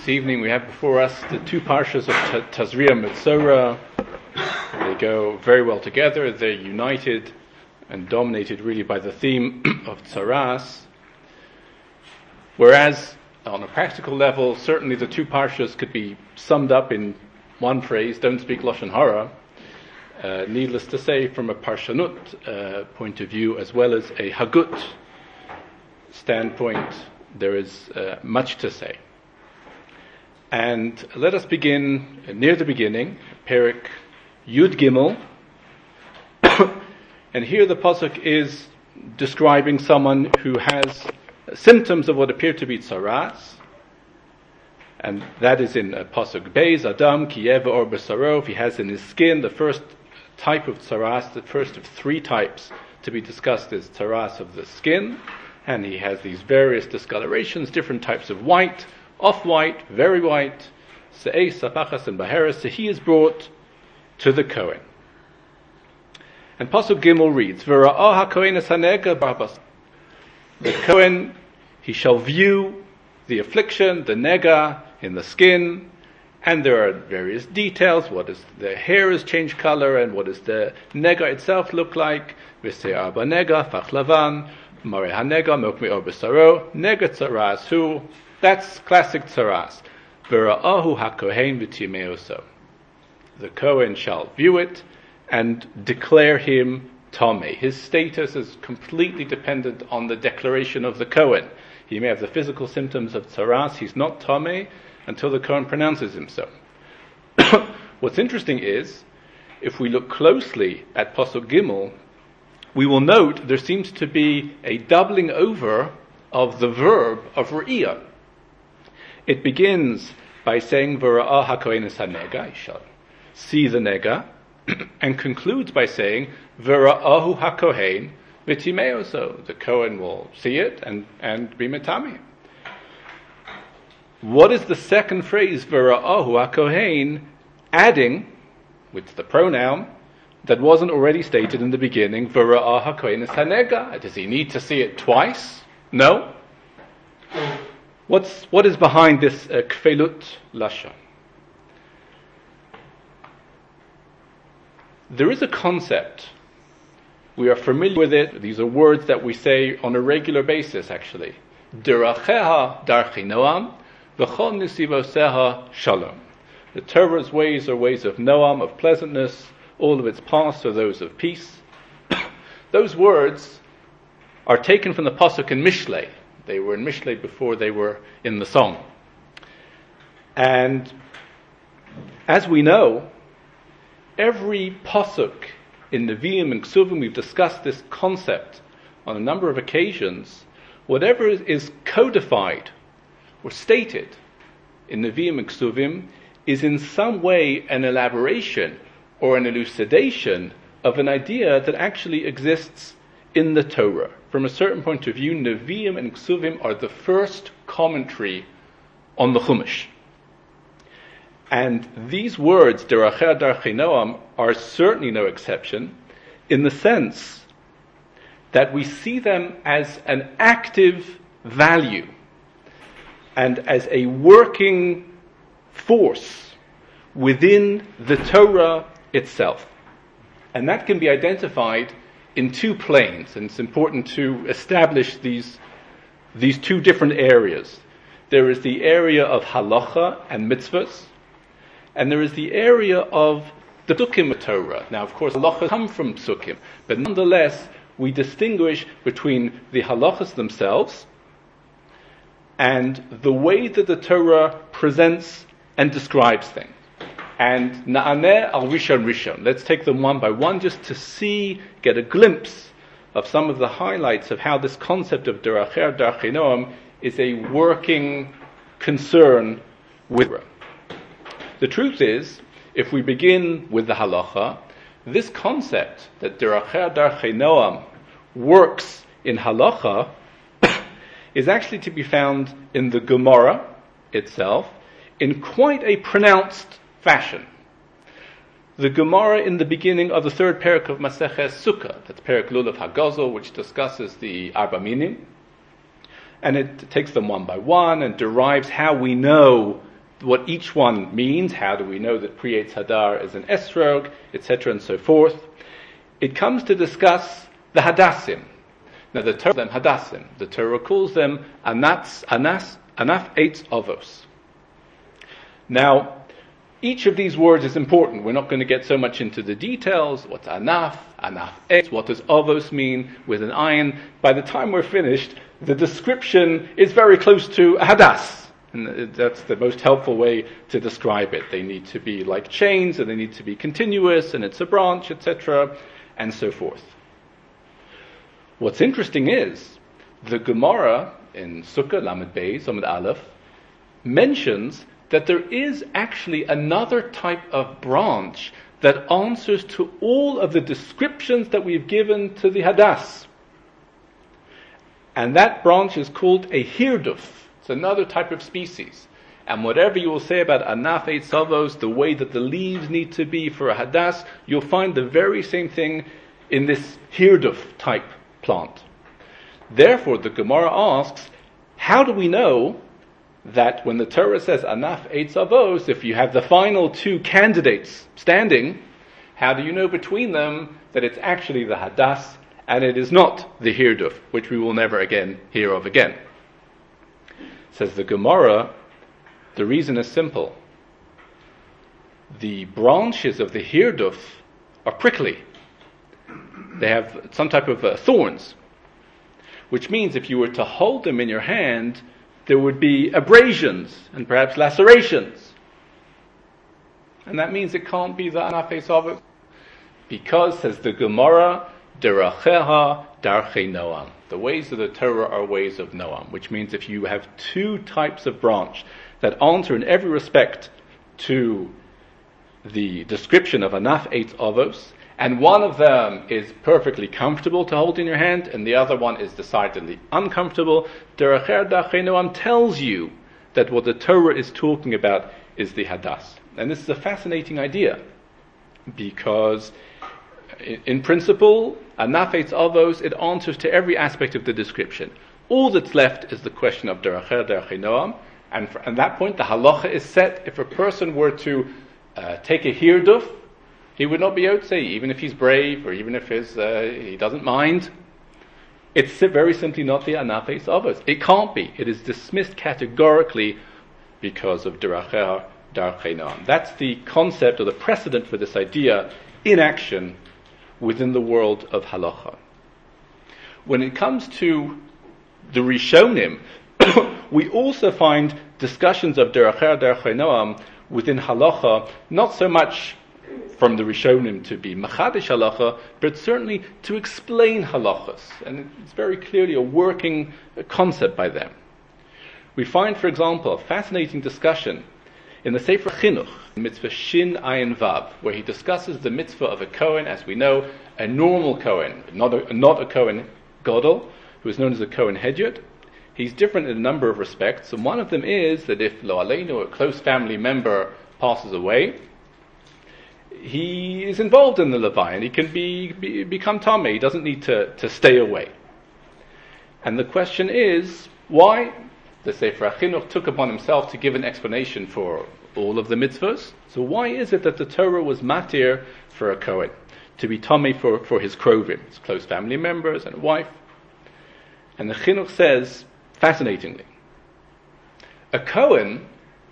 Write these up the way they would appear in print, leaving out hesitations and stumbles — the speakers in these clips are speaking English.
evening we have before us the two parshas of Tazria Metzora. They go very well together. They're united and dominated really by the theme of Tzaras. Whereas on a practical level, certainly the two parshas could be summed up in one phrase: don't speak Lashon Hara. Needless to say, from a Parshanut point of view, as well as a Hagut standpoint, there is much to say. And let us begin near the beginning, Perek Yud Gimel. And here the pasuk is describing someone who has symptoms of what appear to be tzaras, and that is in pasuk Beis Adam Kiyeva or Besaro. If he has in his skin the first type of tzaras, the first of three types to be discussed is tzaras of the skin, and he has these various discolorations, different types of white, off-white, very white, se'eh, sapachas, and baheres. So he is brought to the Kohen. And Pasuk Gimel reads, V'ra'ah ha'kohen es hanega barbas. The Kohen, he shall view the affliction, the nega, in the skin, and there are various details. What is the hair is changed color, and what does the nega itself look like? V'se'ar ba'nega, fach lavan, mareh ha'nega, milk me'or b'saro, nega tzaras hu. That's classic tzaras. V'ra'ahu ha'kohen v'timeoso. The Kohen shall view it and declare him Tomei. His status is completely dependent on the declaration of the Kohen. He may have the physical symptoms of tzaras. He's not Tomei until the Kohen pronounces him so. What's interesting is, if we look closely at Pasuk Gimel, we will note there seems to be a doubling over of the verb of Re'iyah. It begins by saying, V'ra'ah ha'kohen es ha'nega, he shall see the nega, and concludes by saying, V'ra'ahu ha'kohen v'timeoso. The Kohen will see it and be metame. What is the second phrase, V'ra'ahu ha'kohen, adding, with the pronoun, that wasn't already stated in the beginning, V'ra'ah ha'kohen es ha'nega? Does he need to see it twice? No. What is behind this kfelut lashon? There is a concept. We are familiar with it. These are words that we say on a regular basis, actually. Deracheha darchi noam, v'chol nisivoseha shalom. The Torah's ways are ways of noam, of pleasantness. All of its paths are those of peace. Those words are taken from the pasuk in Mishlei. They were in Mishlei before they were in the song. And as we know, every pasuk in Nevi'im and Ksuvim, we've discussed this concept on a number of occasions. Whatever is codified or stated in Nevi'im and Ksuvim is in some way an elaboration or an elucidation of an idea that actually exists in the Torah. From a certain point of view, Nevi'im and Ksuvim are the first commentary on the Chumash. And these words, Deracheh Darchei Noam, are certainly no exception, in the sense that we see them as an active value and as a working force within the Torah itself. And that can be identified in two planes, and it's important to establish these two different areas. There is the area of halacha and mitzvahs, and there is the area of the psukim of Torah. Now, of course, halachas come from psukim, but nonetheless, we distinguish between the halachas themselves and the way that the Torah presents and describes things. And na'aneh al rishon rishon. Let's take them one by one just to see, get a glimpse of some of the highlights of how this concept of Deracheh Darchei Noam is a working concern with Torah. The truth is, if we begin with the halacha, this concept that Deracheh Darchei Noam works in halacha is actually to be found in the Gemara itself in quite a pronounced fashion. The Gemara in the beginning of the third perek of Maseches Sukkah, that's Perek Lulav HaGozel, which discusses the Arba Minim, and it takes them one by one and derives how we know what each one means. How do we know that Pri Eitz Hadar is an esrog, etc., and so forth. It comes to discuss the Hadassim. Now the Torah calls them Hadassim. The Torah calls them Anaf Eitz Avos. Now, each of these words is important. We're not going to get so much into the details. What's Anaf Eitz, what does Avos mean with an ayin? By the time we're finished, the description is very close to a Hadas. And that's the most helpful way to describe it. They need to be like chains, and they need to be continuous, and it's a branch, etc., and so forth. What's interesting is, the Gemara in Sukkah Lamed Beis, Amud Aleph, mentions that there is actually another type of branch that answers to all of the descriptions that we've given to the Hadas. And that branch is called a hirduf. It's another type of species. And whatever you will say about Anaf Eitz Avos, the way that the leaves need to be for a Hadas, you'll find the very same thing in this hirduf type plant. Therefore, the Gemara asks, how do we know that when the Torah says Anaf Eitz Avos, if you have the final two candidates standing, how do you know between them that it's actually the Hadas and it is not the hirduf, which we will never again hear of again? Says the Gemara, the reason is simple. The branches of the hirduf are prickly. They have some type of thorns, which means if you were to hold them in your hand, there would be abrasions and perhaps lacerations. And that means it can't be the Anaf Eitz Avos. Because, says the Gemara, Deracheha Darchei Noam. The ways of the Torah are ways of Noam, which means if you have two types of branch that answer in every respect to the description of Anaf Eitz Avos, and one of them is perfectly comfortable to hold in your hand, and the other one is decidedly uncomfortable, Deracher Darchei Noam tells you that what the Torah is talking about is the Hadas. And this is a fascinating idea, because in principle, Anaf Eitz Avos, it answers to every aspect of the description. All that's left is the question of Deracher Darchei Noam, and at that point the halacha is set. If a person were to take a hirduf, he would not be yotzei, even if he's brave, or even if he doesn't mind. It's very simply not the Anaf Eitz Avos. It can't be. It is dismissed categorically because of Deracher Darchei Noam. That's the concept or the precedent for this idea in action within the world of halacha. When it comes to the Rishonim, we also find discussions of Deracher Darchei Noam within halacha, not so much from the Rishonim to be machadish halacha, but certainly to explain halachas. And it's very clearly a working concept by them. We find, for example, a fascinating discussion in the Sefer Chinuch, mitzvah Shin Ayin Vav, where he discusses the mitzvah of a Kohen, as we know, a normal Kohen, not a Kohen Gadol, who is known as a Kohen Hedyot. He's different in a number of respects, and one of them is that if Lo Aleinu, a close family member, passes away, he is involved in the Levi, and he can become Tameh. He doesn't need to stay away. And the question is, why? The Sefer HaChinuch took upon himself to give an explanation for all of the mitzvahs. So why is it that the Torah was matir for a Kohen to be Tameh for his krovim, his close family members and wife? And the Chinuch says, fascinatingly, a Kohen,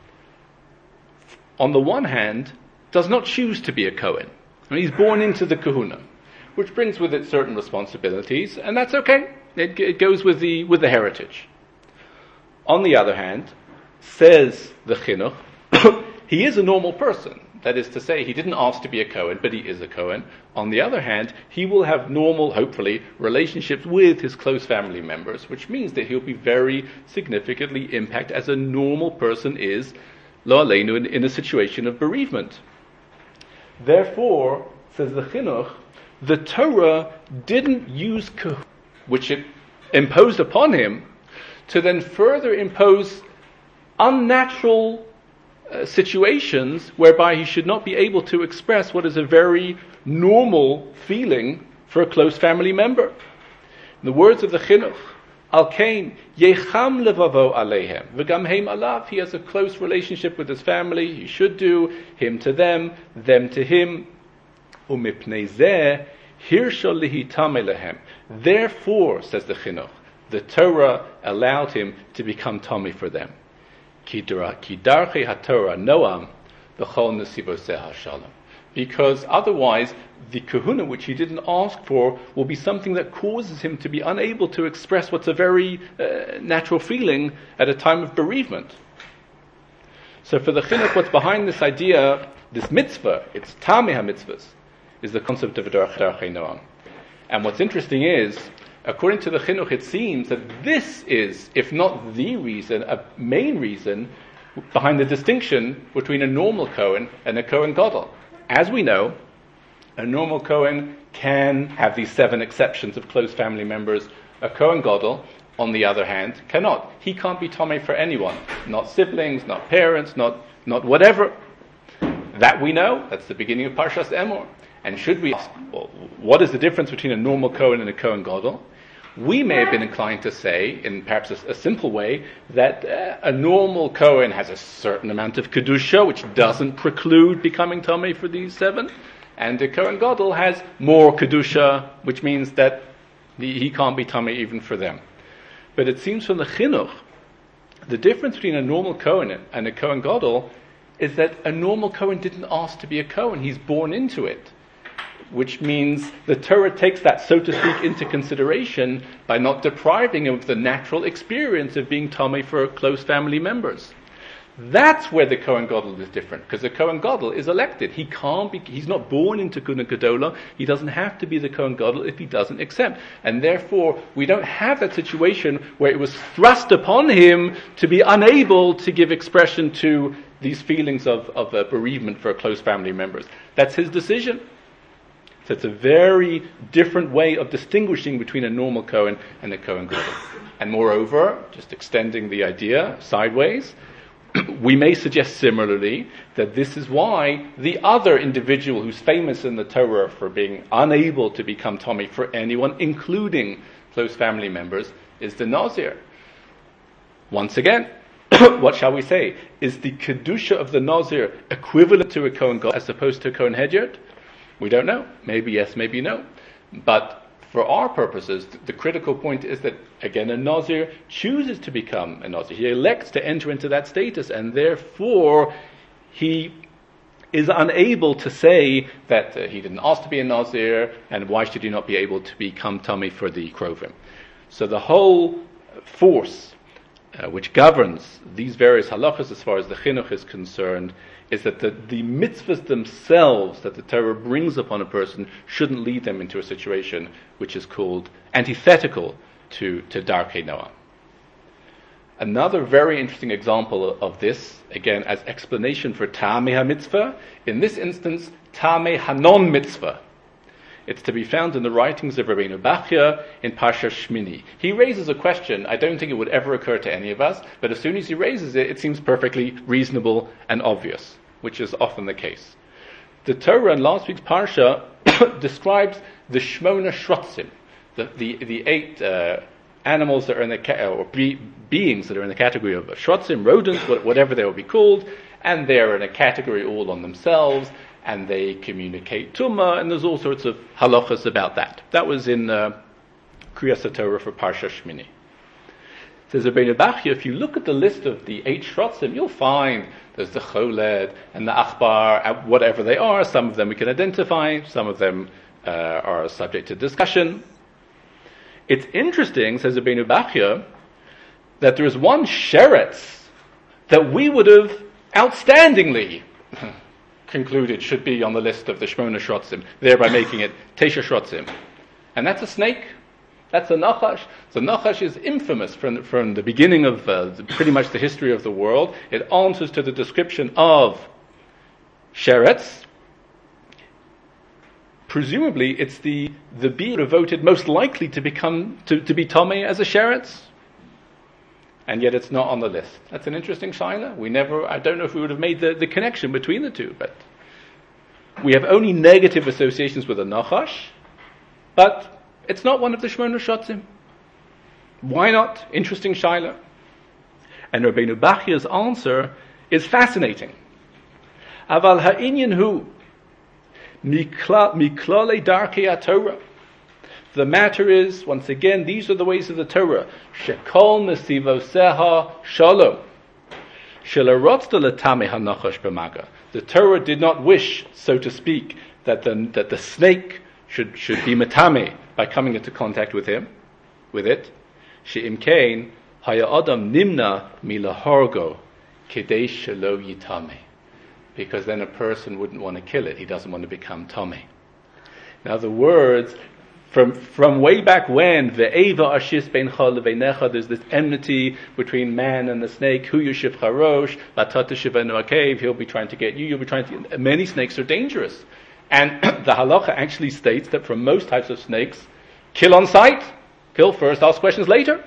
on the one hand, does not choose to be a Kohen. I mean, he's born into the kahuna, which brings with it certain responsibilities, and that's okay. It goes with the heritage. On the other hand, says the Chinuch, he is a normal person. That is to say, he didn't ask to be a Kohen, but he is a Kohen. On the other hand, he will have normal, hopefully, relationships with his close family members, which means that he'll be very significantly impacted as a normal person is, lo aleinu, in a situation of bereavement. Therefore, says the Chinuch, the Torah didn't use kahuna, which it imposed upon him, to then further impose unnatural situations whereby he should not be able to express what is a very normal feeling for a close family member. In the words of the Chinuch, Al kain yecham levavo aleihem v'gam heim alav. He has a close relationship with his family. He should do, him to them to him. Umipnei zeh hirsha lihitame lehem. Therefore, says the Chinuch, the Torah allowed him to become Tomei for them. Ki darchei haTorah noam b'chol nesivoseh hashalom. Because otherwise, the kahuna, which he didn't ask for, will be something that causes him to be unable to express what's a very natural feeling at a time of bereavement. So for the Chinuch, what's behind this idea, this mitzvah, it's Tamei HaMitzvahs, is the concept of darchei noam. And what's interesting is, according to the Chinuch, it seems that this is, if not the reason, a main reason behind the distinction between a normal Kohen and a Kohen Gadol. As we know, a normal Kohen can have these 7 exceptions of close family members. A Kohen Gadol, on the other hand, cannot. He can't be Tomei for anyone. Not siblings, not parents, not whatever. That we know. That's the beginning of Parshas Emor. And should we ask, well, what is the difference between a normal Kohen and a Kohen Gadol? We may have been inclined to say, in perhaps a simple way, that a normal Kohen has a certain amount of Kedusha, which doesn't preclude becoming Tomei for these 7, and a Kohen Gadol has more Kedusha, which means that he can't be Tomei even for them. But it seems from the Chinuch, the difference between a normal Kohen and a Kohen Gadol is that a normal Kohen didn't ask to be a Kohen, he's born into it. Which means the Torah takes that, so to speak, into consideration by not depriving him of the natural experience of being Tomei for close family members. That's where the Kohen Gadol is different, because the Kohen Gadol is elected. He's not born into Kuna Gedola. He doesn't have to be the Kohen Gadol if he doesn't accept. And therefore, we don't have that situation where it was thrust upon him to be unable to give expression to these feelings of bereavement for close family members. That's his decision. So it's a very different way of distinguishing between a normal Kohen and a Kohen Gadol. And moreover, just extending the idea sideways, we may suggest similarly that this is why the other individual who's famous in the Torah for being unable to become Tomei for anyone, including close family members, is the Nazir. Once again, what shall we say? Is the Kedusha of the Nazir equivalent to a Kohen Gadol as opposed to a Kohen Hedyot? We don't know. Maybe yes, maybe no. But for our purposes, the critical point is that, again, a Nazir chooses to become a Nazir. He elects to enter into that status, and therefore he is unable to say that he didn't ask to be a Nazir, and why should he not be able to become Tomei for the Krovim. So the whole force which governs these various halachas as far as the Chinuch is concerned is that the mitzvahs themselves that the Torah brings upon a person shouldn't lead them into a situation which is called antithetical to Darkei Noam. Another very interesting example of this, again, as explanation for Tamei HaMitzvah, in this instance, Tamei HaNon Mitzvah. It's to be found in the writings of Rabbeinu Bachya in Parsha Shmini. He raises a question, I don't think it would ever occur to any of us, but as soon as he raises it, it seems perfectly reasonable and obvious, which is often the case. The Torah in last week's Parsha describes the Shmona Shrotzim, the 8 animals that are in the beings that are in the category of Shrotzim, rodents, whatever they will be called, and they're in a category all on themselves, and they communicate Tumah, and there's all sorts of halachas about that. That was in Kriyas HaTorah for Parsha Shmini. Says Rabbeinu Bachya, if you look at the list of the 8 Shrotzim, you'll find there's the Choled and the Achbar, whatever they are. Some of them we can identify, some of them are subject to discussion. It's interesting, says Rabbeinu Bachya, that there is one sheretz that we would have outstandingly concluded should be on the list of the Shmona Shrotzim, thereby making it Tesha Shrotzim. And that's a snake. That's a Nachash. So Nachash is infamous from the beginning of pretty much the history of the world. It answers to the description of sheretz. Presumably, it's the being voted most likely to become to be Tomei as a sheretz, and yet it's not on the list. That's an interesting shaila. I don't know if we would have made the connection between the two, but we have only negative associations with a Nachash, but it's not one of the Shmona Shrotzim. Why not? Interesting shaila. And Rabbeinu Bachya's answer is fascinating. Aval ha'inyan hu miklale darkei haTorah. The matter is, once again, these are the ways of the Torah. Shekol nesivoseha shalom. Shelarotzta letame hanachash b'maga. The Torah did not wish, so to speak, that the snake should be metame by coming into contact with it. She'im kain haya adam nimna milahorgo kedei shelo yitame. Because then a person wouldn't want to kill it. He doesn't want to become Tomei. Now the words, from way back when, ve'eva ashis beincha leveinecha, there's this enmity between man and the snake, hu yushiv charosh, latata shivenu akev, he'll be trying to get you, you'll be trying to, many snakes are dangerous. And the halacha actually states that for most types of snakes, kill on sight, kill first, ask questions later.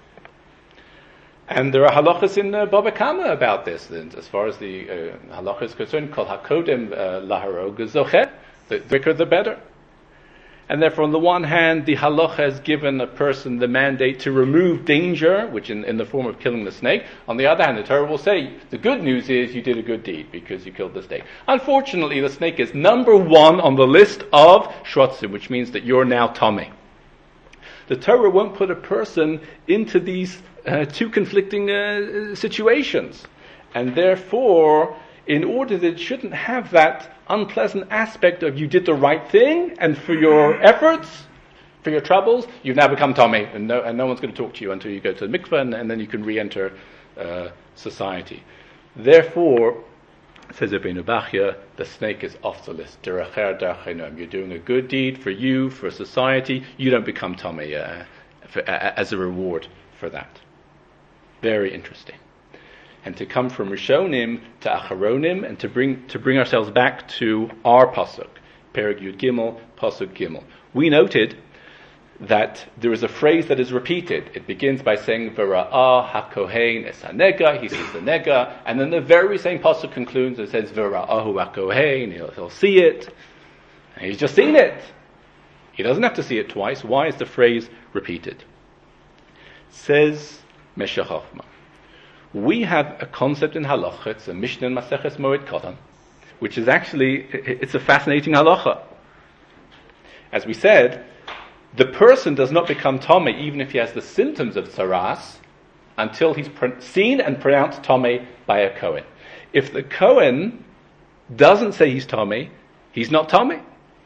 And there are halachas in Baba Kama about this. And as far as the halacha is concerned, kol hakodem laharog zochet, the quicker the better. And therefore, on the one hand, the halacha has given a person the mandate to remove danger, which in the form of killing the snake. On the other hand, the Torah will say, the good news is you did a good deed because you killed the snake. Unfortunately, the snake is number one on the list of shrotzim, which means that you're now Tomei. The Torah won't put a person into these two conflicting situations. And therefore, in order that it shouldn't have that unpleasant aspect of you did the right thing, and for your efforts, for your troubles, you've now become Tomei, and no one's going to talk to you until you go to the mikveh, and then you can re-enter society. Therefore, says Rabbeinu Bachya, the snake is off the list. Deracher darcheinom. You're doing a good deed for you, for society. You don't become Tomei as a reward for that. Very interesting. And to come from Rishonim to Acharonim, and to bring ourselves back to our pasuk, Perek Yud Gimel, pasuk Gimel. We noted that there is a phrase that is repeated. It begins by saying V'ra'ah hakohen es hanega. He sees the nega, and then the very same pasuk concludes. It says V'ra'ahu hakohen. He'll see it, and he's just seen it. He doesn't have to see it twice. Why is the phrase repeated? Says Meshech Chochmah. We have a concept in halacha. It's a Mishnah in Maseches Moed Katan, which is actually it's a fascinating halacha. As we said, the person does not become Tomei even if he has the symptoms of tsaras until he's seen and pronounced Tomei by a Kohen. If the Kohen doesn't say he's Tomei, he's not Tomei.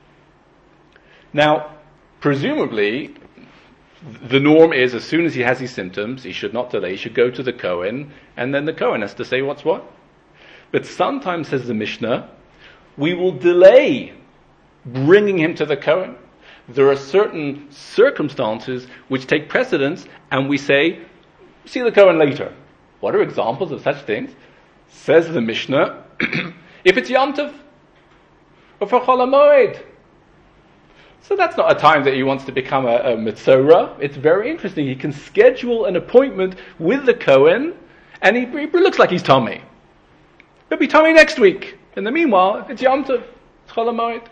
Now, presumably, the norm is as soon as he has these symptoms, he should not delay, he should go to the Kohen, and then the Kohen has to say what's what. But sometimes, says the Mishnah, we will delay bringing him to the Kohen. There are certain circumstances which take precedence, and we say, see the Kohen later. What are examples of such things? Says the Mishnah, if it's Yom Tov, or for Chol HaMoed. So that's not a time that he wants to become a Metzora. It's very interesting. He can schedule an appointment with the Kohen, and he looks like he's Tomei. He'll be Tomei next week. In the meanwhile, it's Yom Tov, it's Chol HaMoed.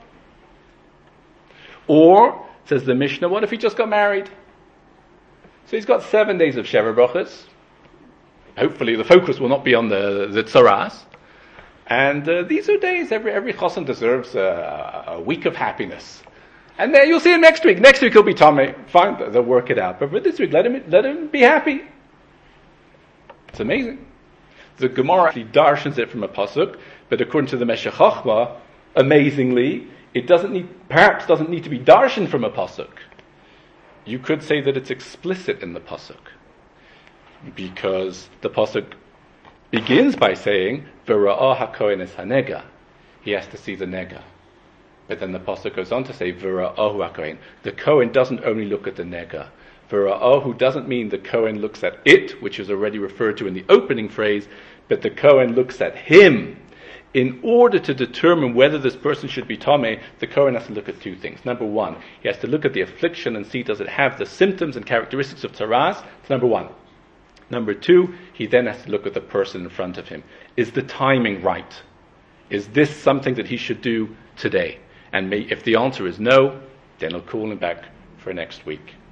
Or, says the Mishnah, what if he just got married? So he's got 7 days of Sheva Brachos. Hopefully the focus will not be on the tzaras. And these are days, every chassan deserves a week of happiness. And then you'll see him next week. Next week he'll be Tomei. Fine, they'll work it out. But for this week, let him be happy. It's amazing. The Gemara actually darshans it from a pasuk, but according to the Meshech Chochmah, amazingly, it perhaps doesn't need to be darshan from a pasuk. You could say that it's explicit in the pasuk, because the pasuk begins by saying V'ra'ah hakohen es hanega. He has to see the nega. But then the pasuk goes on to say V'ra'ahu hakohen. The Kohen doesn't only look at the nega. V'ra'ahu doesn't mean the Kohen looks at it, which is already referred to in the opening phrase, but the Kohen looks at him. In order to determine whether this person should be Tomei, the Kohen has to look at two things. Number one, he has to look at the affliction and see does it have the symptoms and characteristics of tzaras. That's number one. Number two, he then has to look at the person in front of him. Is the timing right? Is this something that he should do today? And if the answer is no, then he'll call him back for next week.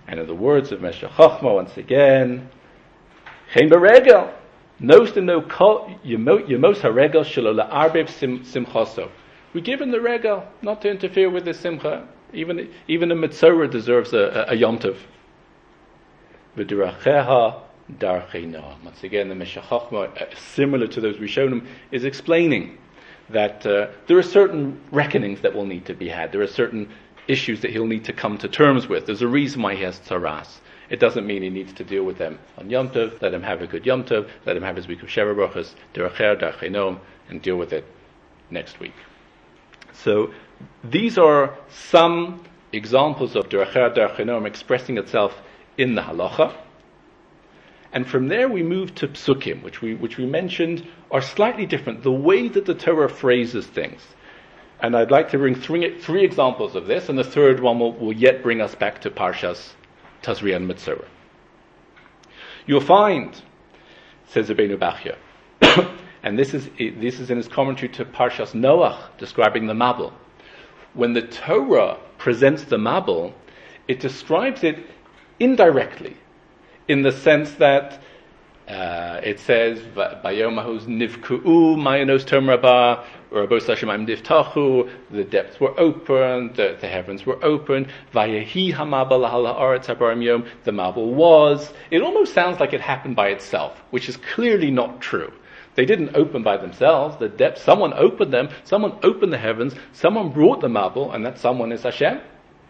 And in the words of Meshech Chochma, once again, Chen beregel, nos to no kol yemos haregel shelo la'arbev simchaso. We give him the regel not to interfere with the simcha. Even a Mitzorah deserves a Yom Tov. V'diracheha darchei noam. Once again, the Meshech Chochma, similar to those Rishonim, is explaining that there are certain reckonings that will need to be had. There are certain issues that he'll need to come to terms with. There's a reason why he has tzaras. It doesn't mean he needs to deal with them on Yom Tov. Let him have a good Yom Tov. Let him have his week of Sheva Brachos, Diracher, Darchei Noam, and deal with it next week. So these are some examples of Diracher, Darchei Noam expressing itself in the halacha. And from there we move to psukim, which we mentioned are slightly different. The way that the Torah phrases things. And I'd like to bring three examples of this, and the third one will yet bring us back to Parshas Tazria and Mitzorah. You'll find, says Rabbeinu Bachya, and this is in his commentary to Parshas Noach, describing the Mabul. When the Torah presents the Mabul, it describes it indirectly, in the sense that it says, "Vayomahuz nivku'u mayanos tom rabah, Rabos Hashemayim niftachu." The depths were opened, the heavens were opened. Vayehi hamabal lahal haaretz habarim yom. The Mabul was. It almost sounds like it happened by itself, which is clearly not true. They didn't open by themselves. The depths, someone opened them. Someone opened the heavens. Someone brought the Mabul, and that someone is Hashem.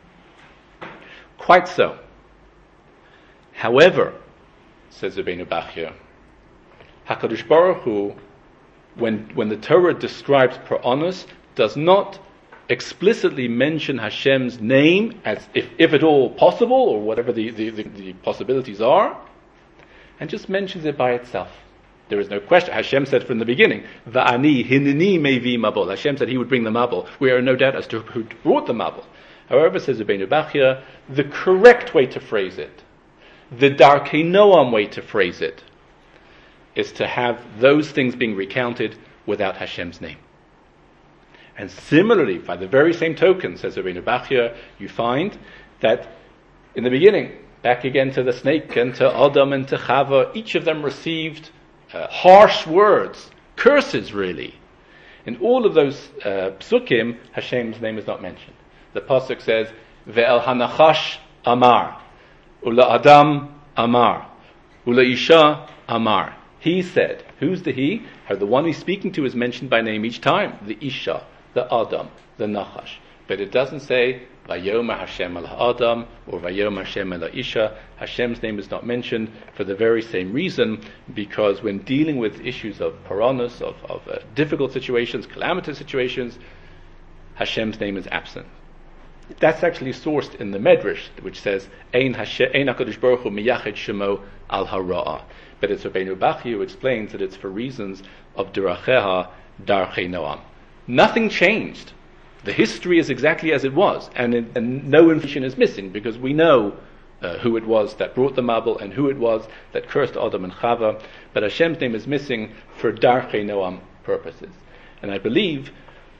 Quite so. However, says Rabbeinu Bachya, HaKadosh Baruch Hu, when the Torah describes Pa'anos, does not explicitly mention Hashem's name, as if at all possible, or whatever the possibilities are, and just mentions it by itself. There is no question. Hashem said from the beginning, Va'ani hinini mevi mabul. Hashem said he would bring the Mabul. We are in no doubt as to who brought the Mabul. However, says Rabbeinu Bachya, the correct way to phrase it, the Darkei Noam way to phrase it, is to have those things being recounted without Hashem's name. And similarly, by the very same token, says Rabbeinu Bachya, you find that in the beginning, back again to the snake and to Adam and to Chava, each of them received harsh words, curses really. In all of those psukim, Hashem's name is not mentioned. The pasuk says, Ve'el hanachash amar, Ula Adam amar, Ula Isha amar. He said. Who's the he? The one he's speaking to is mentioned by name each time. The Isha, the Adam, the Nachash. But it doesn't say Vayomer Hashem al Adam or Vayomer Hashem al Isha. Hashem's name is not mentioned for the very same reason, because when dealing with issues of Pa'anos, of difficult situations, calamitous situations, Hashem's name is absent. That's actually sourced in the Medrash, which says Ein HaKadosh Baruch Hu miyached shemo al hara'ah. But it's Rabbeinu Bachya who explains that it's for reasons of Diracheha Darchei Noam. Nothing changed. The history is exactly as it was, and no information is missing, because we know who it was that brought the Mabul and who it was that cursed Adam and Chava. But Hashem's name is missing for Darchei Noam purposes. And I believe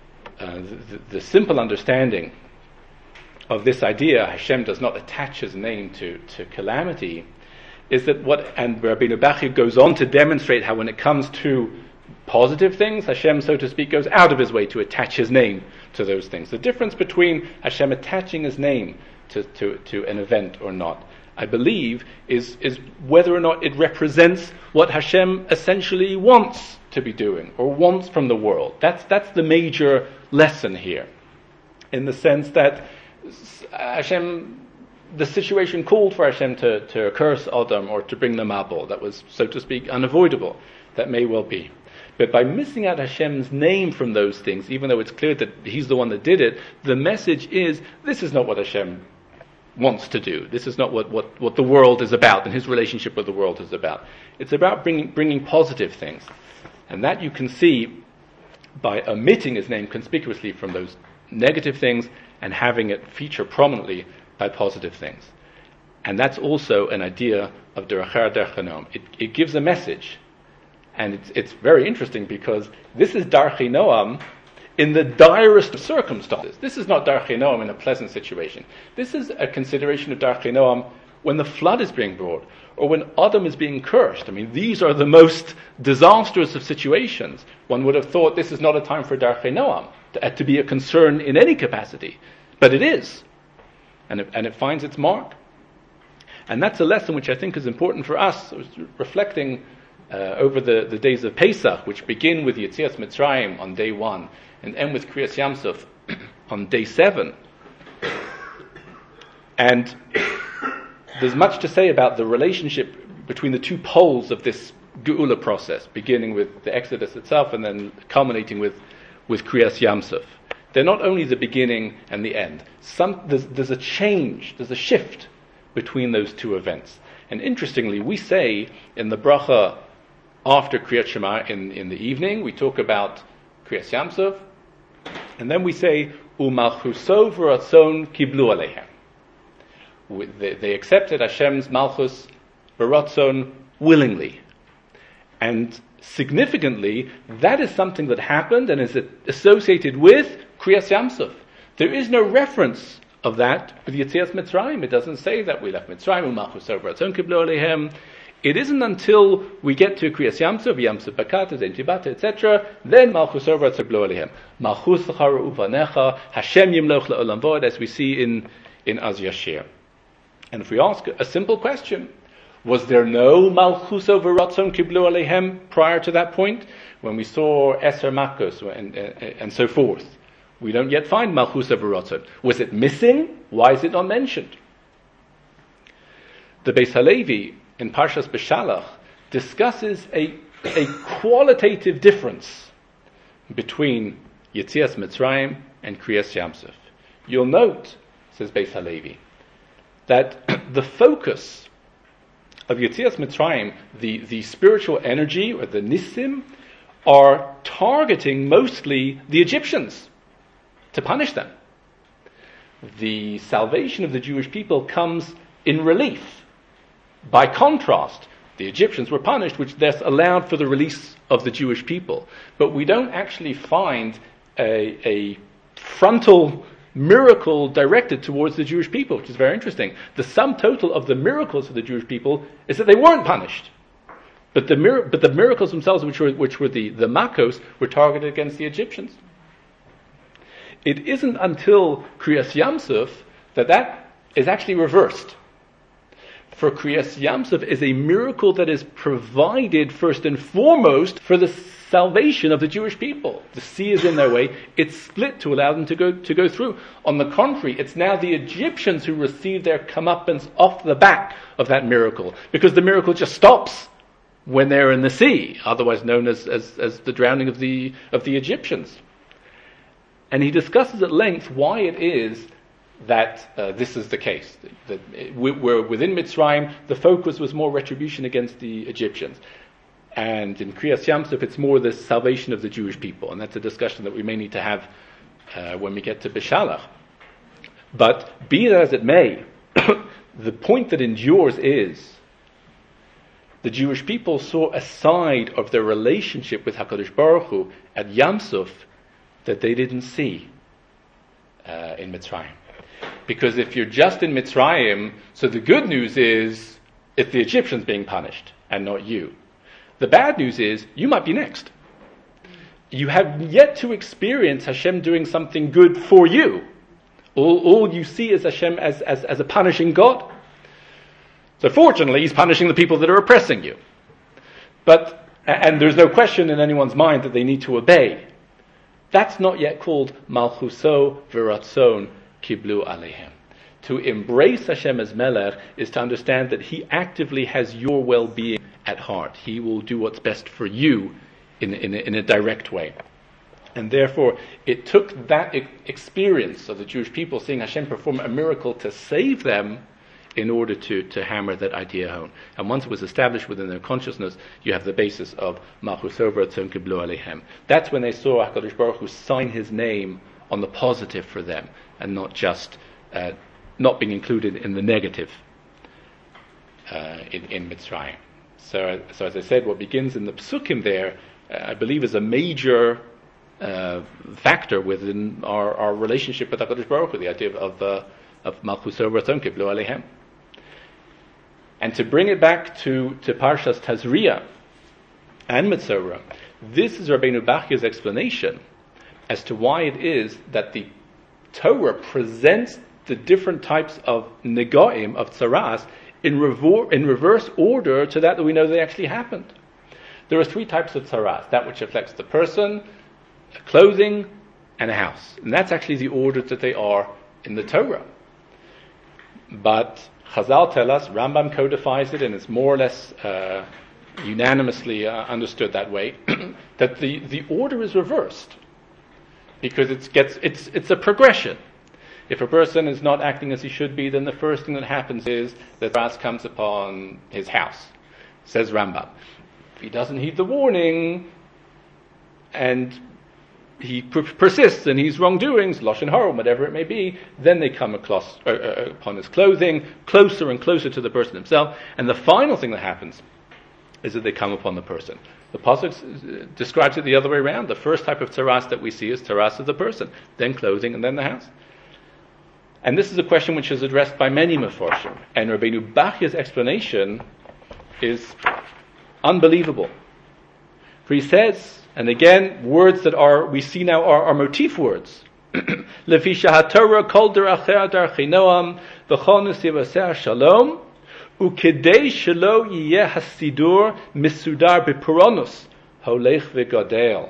the simple understanding of this idea, Hashem does not attach his name to calamity, is that and Rabbeinu Bachya goes on to demonstrate how when it comes to positive things, Hashem, so to speak, goes out of his way to attach his name to those things. The difference between Hashem attaching his name to an event or not, I believe, is whether or not it represents what Hashem essentially wants to be doing, or wants from the world. That's the major lesson here, in the sense that Hashem, the situation called for Hashem to curse Adam or to bring the Mabul. That was, so to speak, unavoidable. That may well be. But by missing out Hashem's name from those things, even though it's clear that he's the one that did it, the message is, this is not what Hashem wants to do. This is not what the world is about, and his relationship with the world is about. It's about bringing positive things. And that you can see by omitting his name conspicuously from those negative things and having it feature prominently by positive things. And that's also an idea of Diracher Darchei Noam. It gives a message. And it's very interesting, because this is Darchei Noam in the direst of circumstances. This is not Darchei Noam in a pleasant situation. This is a consideration of Darchei Noam when the flood is being brought, or when Adam is being cursed. I mean, these are the most disastrous of situations. One would have thought this is not a time for Darchei Noam, to be a concern in any capacity. But it is. And it finds its mark. And that's a lesson which I think is important for us. I was reflecting over the days of Pesach, which begin with Yetzias Mitzrayim on day 1 and end with Kriyas Yamsuf on day 7. And there's much to say about the relationship between the two poles of this Geula process, beginning with the Exodus itself and then culminating with Kriyas Yamsuf. They're not only the beginning and the end. There's a change, there's a shift between those two events. And interestingly, we say in the bracha after Kriyat Shema in the evening, we talk about Kriyas Yamsuf, and then we say, U'malchuso v'ratzon kiblu aleihem. They accepted Hashem's malchus v'ratzon willingly. And significantly, that is something that happened and is associated with Kriyas Yamsuf. There is no reference of that with Yetzias Mitzrayim. It doesn't say that we left Mitzrayim, U'malchuso v'ratzon kiblu aleihem. It isn't until we get to Kriyas Yamsuf, Yamsuf Bakata, Zein Tibata, etc., then Malchus v'ratzon kiblu aleihem. Malchus l'chara uvanecha, Hashem yimloch le'olam vod, as we see in Az Yashir. And if we ask a simple question, was there no Malchus v'ratzon kiblu aleihem prior to that point? When we saw Eser Makos and so forth, we don't yet find Malchus v'ratzon. Was it missing? Why is it not mentioned? The Beis Halevi in Parshas Beshalach discusses a qualitative difference between Yetzias Mitzrayim and Kriyas Yamsuf. You'll note, says Beis Halevi, that the focus of Yetzias Mitzrayim, the spiritual energy or the Nissim, are targeting mostly the Egyptians to punish them. The salvation of the Jewish people comes in relief. By contrast, the Egyptians were punished, which thus allowed for the release of the Jewish people. But we don't actually find a frontal miracle directed towards the Jewish people, which is very interesting. The sum total of the miracles of the Jewish people is that they weren't punished. But the miracles themselves, which were the Makos, were targeted against the Egyptians. It isn't until Kriyas Yamsuf that is actually reversed. For Kriyas Yamsuf is a miracle that is provided first and foremost for the salvation of the Jewish people. The sea is in their way; it's split to allow them to go through. On the contrary, it's now the Egyptians who receive their comeuppance off the back of that miracle, because the miracle just stops when they're in the sea, otherwise known as the drowning of the Egyptians. And he discusses at length why it is that this is the case. That we're within Mitzrayim, the focus was more retribution against the Egyptians. And in Kriyas Yamsuf, it's more the salvation of the Jewish people. And that's a discussion that we may need to have when we get to Beshalach. But be that as it may, the point that endures is the Jewish people saw a side of their relationship with HaKadosh Baruch Hu at Yamsuf that they didn't see in Mitzrayim. Because if you're just in Mitzrayim, so the good news is it's the Egyptians being punished and not you. The bad news is you might be next. You have yet to experience Hashem doing something good for you. All you see is Hashem as a punishing God. So fortunately, He's punishing the people that are oppressing you. And there's no question in anyone's mind that they need to obey. That's not yet called Malchuso v'ratzon kiblu aleihem. To embrace Hashem as Melech is to understand that He actively has your well-being at heart. He will do what's best for you in a direct way. And therefore, it took that experience of the Jewish people seeing Hashem perform a miracle to save them in order to hammer that idea home. And once it was established within their consciousness, you have the basis of Malchuso v'ratzon kiblu aleihem. That's when they saw HaKadosh Baruch Hu sign His name on the positive for them, and not just not being included in the negative in Mitzrayim. So as I said, what begins in the Psukim there, I believe, is a major factor within our relationship with HaKadosh Baruch Hu, the idea of Malchuso v'ratzon kiblu aleihem. And to bring it back to Parshas Tazria and Metzora, this is Rabbeinu Bachya's explanation as to why it is that the Torah presents the different types of negoim, of tzaras, in reverse order to that we know they actually happened. There are three types of tzaras: that which affects the person, clothing, and a house. And that's actually the order that they are in the Torah. But Chazal tell us, Rambam codifies it, and it's more or less unanimously understood that way, that the order is reversed. Because it's a progression. If a person is not acting as he should be, then the first thing that happens is that tzaras comes upon his house, says Rambam. If he doesn't heed the warning, and he persists in his wrongdoings, lashon hara, whatever it may be, then they come upon his clothing, closer and closer to the person himself, and the final thing that happens is that they come upon the person. The pasuk describes it the other way around. The first type of tzaras that we see is tzaras of the person, then clothing, and then the house. And this is a question which is addressed by many mefarshim, and Rabbeinu Bachya's explanation is unbelievable. For he says, and again, words that we see now are motif words. Lefi shahatorah kol derachea darchei noam v'chol nesivaseh shalom ukedei shelo yiyeh hasidur misudar b'puronus holech v'gadel.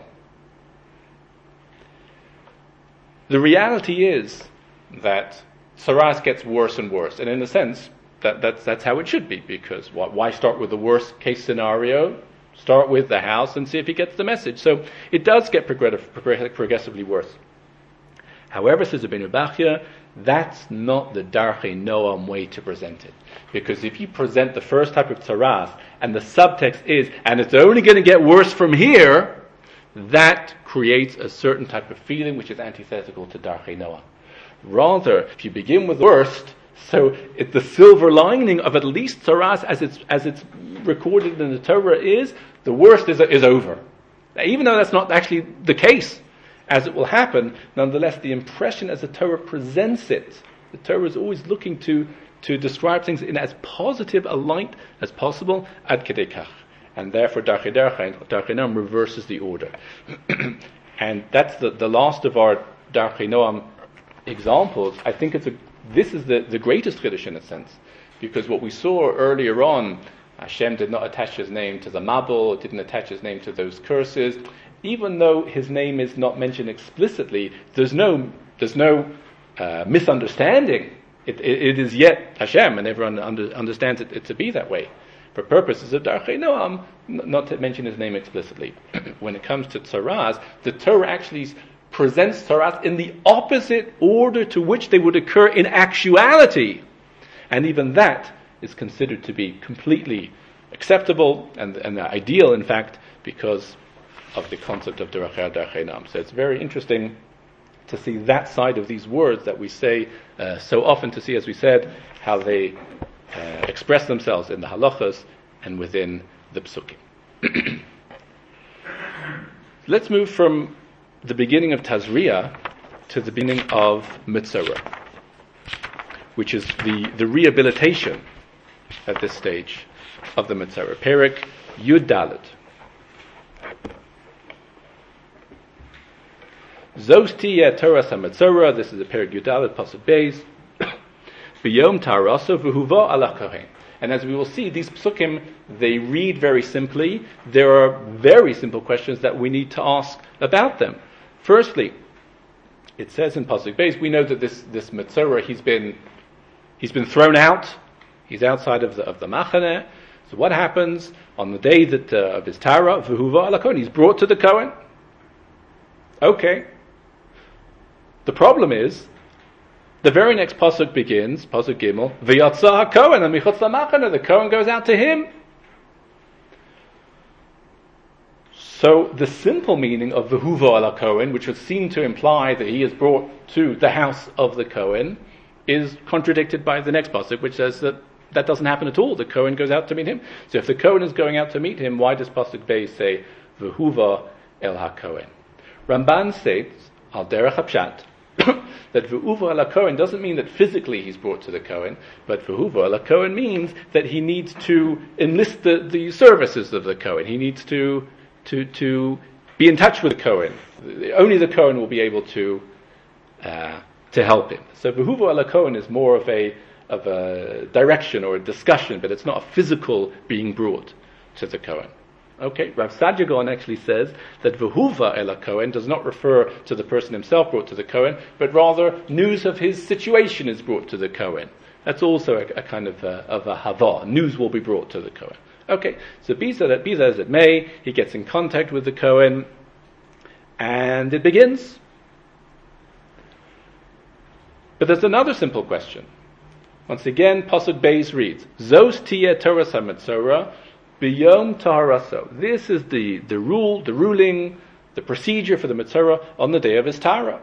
The reality is that tzaras gets worse and worse, and in a sense, that's how it should be, because why start with the worst case scenario? Start with the house and see if he gets the message. So it does get progressively worse. However, says Rabbeinu Bachya, that's not the Darchei Noam way to present it. Because if you present the first type of tzaras, and the subtext is, and it's only going to get worse from here, that creates a certain type of feeling which is antithetical to Darchei Noam. Rather, if you begin with the worst, so the silver lining of at least tzaras as it's recorded in the Torah is, the worst is over. Now, even though that's not actually the case, as it will happen, nonetheless the impression as the Torah presents it, the Torah is always looking to describe things in as positive a light as possible, ad kedei kach. And therefore Darchei Noam reverses the order. And that's the last of our Darchei Noam examples. I think this is the greatest chiddush in a sense, because what we saw earlier on, Hashem did not attach his name to the Mabul, didn't attach his name to those curses. Even though his name is not mentioned explicitly, there's no misunderstanding. It is yet Hashem, and everyone understands it to be that way. For purposes of Darchei Noam, not to mention his name explicitly. When it comes to tzaras, the Torah actually presents tzaras in the opposite order to which they would occur in actuality. And even that is considered to be completely acceptable and ideal, in fact, because of the concept of Darchei Noam. So it's very interesting to see that side of these words that we say so often, to see, as we said, how they express themselves in the halachas and within the psukim. Let's move from the beginning of Tazria to the beginning of Metzora, which is the rehabilitation at this stage of the Metzora. Perek Yud Dalet. Zosti Torah Metzora. This is the Perek Yud Dalet Pasuk Beis. B'yom Tarasa v'huva ala kohen. And as we will see, these psukim, they read very simply. There are very simple questions that we need to ask about them. Firstly, it says in Pasuk Beis, we know that this Metzora, he's been thrown out. He's outside of the Machaneh. So what happens on the day that of his Tara? V'huva ala kohen. He's brought to the Kohen. Okay. The problem is, the very next pasuk begins, pasuk Gimel, v'yatza HaKohen amichutz lamachaneh. The Kohen goes out to him. So the simple meaning of v'huva ala Kohen, which would seem to imply that he is brought to the house of the Kohen, is contradicted by the next pasuk, which says that doesn't happen at all. The Kohen goes out to meet him. So if the Kohen is going out to meet him, why does pasuk Beis say v'huva el HaKohen? Ramban states al derech hapshat that v'uva ala Kohen doesn't mean that physically he's brought to the Kohen, but v'uva ala Kohen means that he needs to enlist the services of the Kohen. He needs to be in touch with the Kohen. Only the Kohen will be able to help him. So v'uva ala Kohen is more of a direction or a discussion, but it's not a physical being brought to the Kohen. Okay, Rav Saadia Gaon actually says that V'huva el Kohen does not refer to the person himself brought to the Kohen, but rather news of his situation is brought to the Kohen. That's also a kind of a hava. News will be brought to the Kohen. Okay, so be that as it may, he gets in contact with the Kohen, and it begins. But there's another simple question. Once again, Pasuk Beis reads, Zos tiyeh Toras HaMetzora, B'yom taharaso. This is the ruling, the procedure for the Metzora on the day of his Tahara.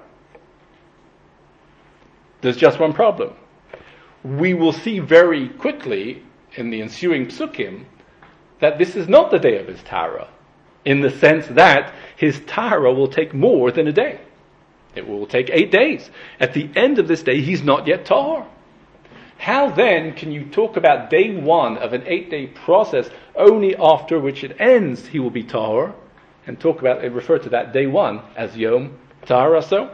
There's just one problem. We will see very quickly in the ensuing psukim that this is not the day of his Tahara, in the sense that his Tahara will take more than a day. It will take 8 days. At the end of this day, he's not yet tahor. How then can you talk about day one of an 8-day process only after which it ends he will be tahor, and refer to that day one as Yom Taharaso?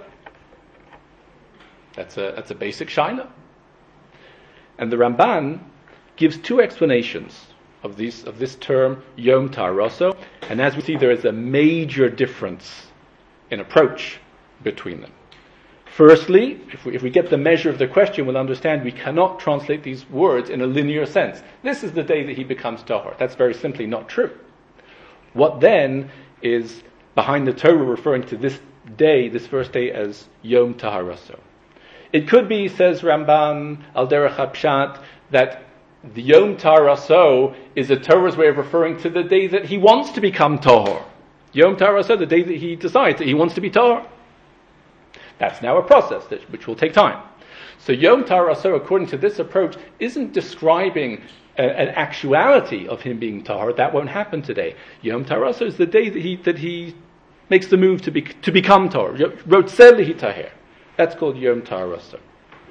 That's a basic shaila. And the Ramban gives two explanations of this term Yom Taharaso, and as we see, there is a major difference in approach between them. Firstly, if we get the measure of the question, we'll understand we cannot translate these words in a linear sense. This is the day that he becomes tahor. That's very simply not true. What then is behind the Torah referring to this day, this first day, as Yom Taharaso? It could be, says Ramban al derech hapshat, that the Yom Taharaso is the Torah's way of referring to the day that he wants to become tahor. Yom Taharaso, the day that he decides that he wants to be tahor. That's now a process which will take time. So Yom Taharaso, according to this approach, isn't describing an actuality of him being tahor. That won't happen today. Yom Taharaso is the day that he makes the move to become tahor. Rotzeh lehitaher. That's called Yom Taharaso.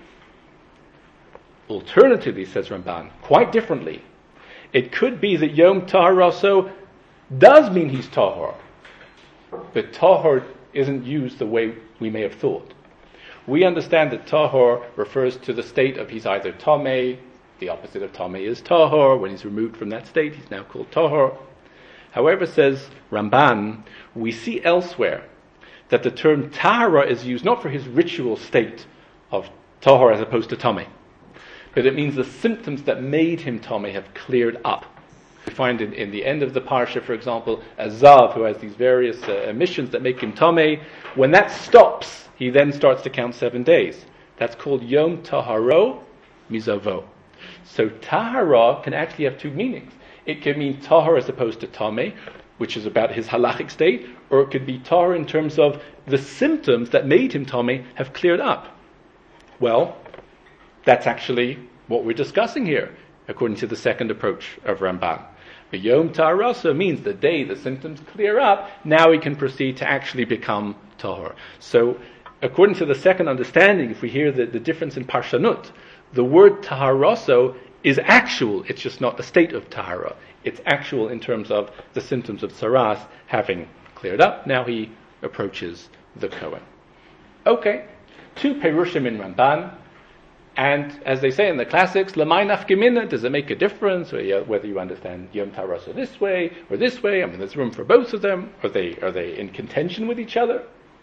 Alternatively, says Ramban, quite differently, it could be that Yom Taharaso does mean he's tahor, but tahor isn't used the way we may have thought. We understand that tahor refers to the state of he's either tameh, the opposite of tameh is tahor. When he's removed from that state, he's now called tahor. However, says Ramban, we see elsewhere that the term tahara is used not for his ritual state of tahor as opposed to tameh, but it means the symptoms that made him tameh have cleared up. We find in the end of the parsha, for example, a Zav who has these various emissions that make him tameh. When that stops, he then starts to count 7 days. That's called Yom Taharo Mizavo. So Tahara can actually have two meanings. It can mean tahor as opposed to tameh, which is about his halachic state, or it could be tahor in terms of the symptoms that made him tameh have cleared up. Well, that's actually what we're discussing here, according to the second approach of Ramban. But Yom Taharaso means the day the symptoms clear up, now he can proceed to actually become tahor. So, according to the second understanding, if we hear the difference in Parshanut, the word Taharaso is actual, it's just not a state of Tahara. It's actual in terms of the symptoms of Saras having cleared up. Now he approaches the Kohen. Okay, two Perushim in Ramban. And as they say in the classics, Lamai nafkemina, does it make a difference whether you understand Yom Taharaso this way or this way? I mean, there's room for both of them. Are they in contention with each other?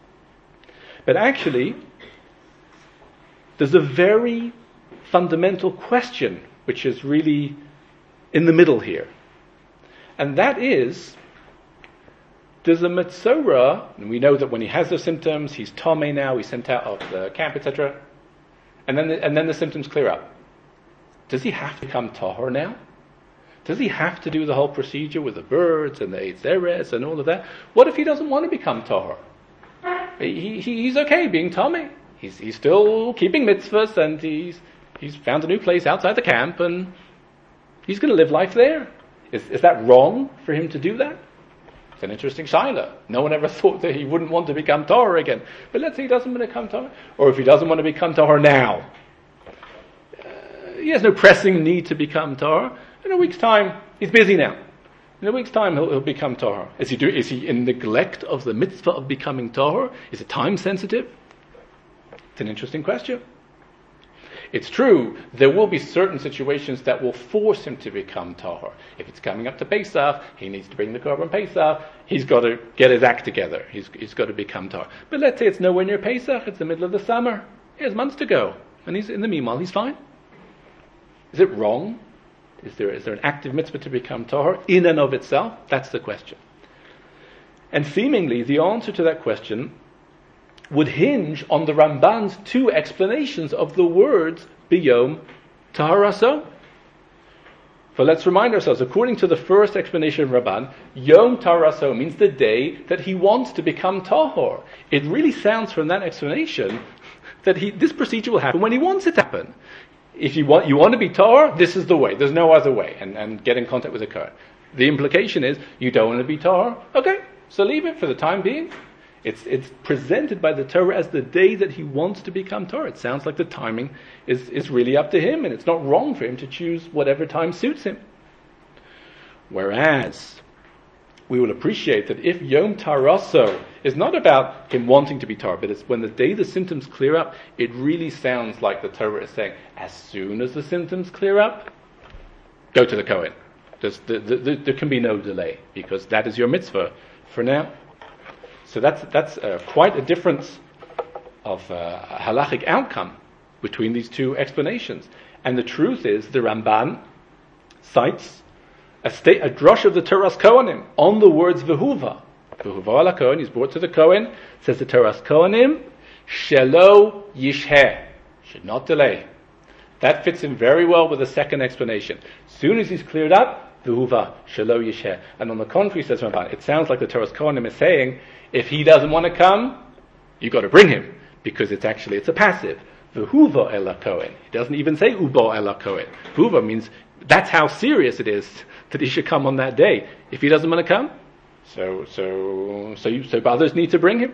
But actually, there's a very fundamental question which is really in the middle here. And that is, does a Metzora, and we know that when he has the symptoms, he's tameh now, he's sent out of the camp, etc., and then the symptoms clear up. Does he have to become tahor now? Does he have to do the whole procedure with the birds and the Eitz Eretz and all of that? What if he doesn't want to become tahor? He's okay being tameh. He's still keeping mitzvahs, and he's found a new place outside the camp, and he's going to live life there. Is that wrong for him to do that? It's an interesting shaila. No one ever thought that he wouldn't want to become tahor again. But let's say he doesn't want to become tahor, or if he doesn't want to become tahor now. He has no pressing need to become tahor. In a week's time, he's busy now. In a week's time, he'll become tahor. Is he in neglect of the mitzvah of becoming tahor? Is it time sensitive? It's an interesting question. It's true, there will be certain situations that will force him to become tahor. If it's coming up to Pesach, he needs to bring the korban Pesach, he's got to get his act together. He's got to become tahor. But let's say it's nowhere near Pesach, it's the middle of the summer. He has months to go. And in the meanwhile, he's fine. Is it wrong? Is there an active mitzvah to become tahor in and of itself? That's the question. And seemingly, the answer to that question would hinge on the Ramban's two explanations of the words biyom taharaso. For let's remind ourselves, according to the first explanation of Ramban, yom taharaso means the day that he wants to become tahor. It really sounds from that explanation that this procedure will happen when he wants it to happen. If you want to be tahor, this is the way. There's no other way. And get in contact with the Kohen. The implication is you don't want to be tahor. Okay, so leave it for the time being. It's presented by the Torah as the day that he wants to become tahor. It sounds like the timing is really up to him, and it's not wrong for him to choose whatever time suits him. Whereas, we will appreciate that if Yom Taraso is not about him wanting to be tahor, but it's when the day the symptoms clear up, it really sounds like the Torah is saying, as soon as the symptoms clear up, go to the Kohen. There can be no delay, because that is your mitzvah for now. So that's quite a difference of halachic outcome between these two explanations. And the truth is, the Ramban cites a drush of the Toras Kohanim on the words Vehuva. Vehuva ala Kohen, he's brought to the Kohen, says the Toras Kohanim, Shelo Yisheh, should not delay. That fits in very well with the second explanation. As soon as he's cleared up, Vehuva, Shelo Yisheh. And on the contrary, says Ramban, it sounds like the Toras Kohanim is saying, if he doesn't want to come, you've got to bring him, because it's a passive. Vehuva ela Kohen. He doesn't even say ubo ela Kohen. Vehuva means that's how serious it is that he should come on that day. If he doesn't want to come, so brothers need to bring him.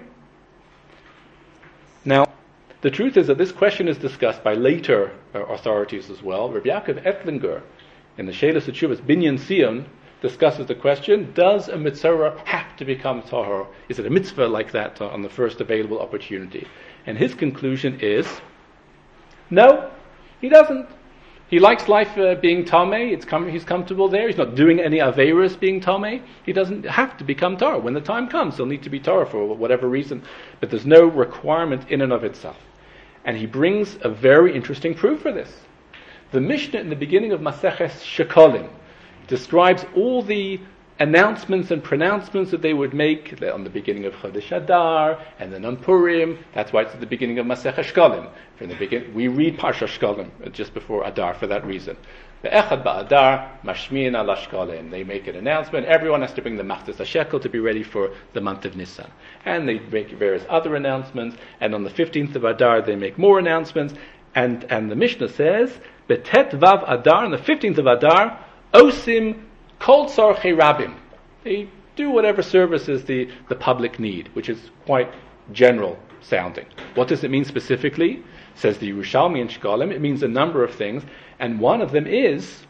Now, the truth is that this question is discussed by later authorities as well. Rabbi Yaakov Ettlinger, in the Shelas Teshuvos Binyan Sion, discusses the question, does a mitzvah have to become tahor? Is it a mitzvah like that on the first available opportunity? And his conclusion is, no, he doesn't. He likes life being tameh, he's comfortable there, he's not doing any aveirus being tameh. He doesn't have to become tahor. When the time comes, he'll need to be tahor for whatever reason, but there's no requirement in and of itself. And he brings a very interesting proof for this. The Mishnah in the beginning of Maseches Shekolim describes all the announcements and pronouncements that they would make on the beginning of Chodesh Adar, and then on Purim. That's why it's at the beginning of Masech Shkolim. From the beginning, we read Parsha Shkolim just before Adar for that reason. Be'echad ba'Adar, mashmiin ala Shkolim. They make an announcement. Everyone has to bring the Machzis HaShekel to be ready for the month of Nisan. And they make various other announcements. And on the 15th of Adar, they make more announcements. And the Mishnah says, Betet Vav Adar, on the 15th of Adar, Osim Kol Tzarchei Rabim. They do whatever services the public need, which is quite general sounding. What does it mean specifically? Says the Yerushalmi in Shkolim, it means a number of things, and one of them is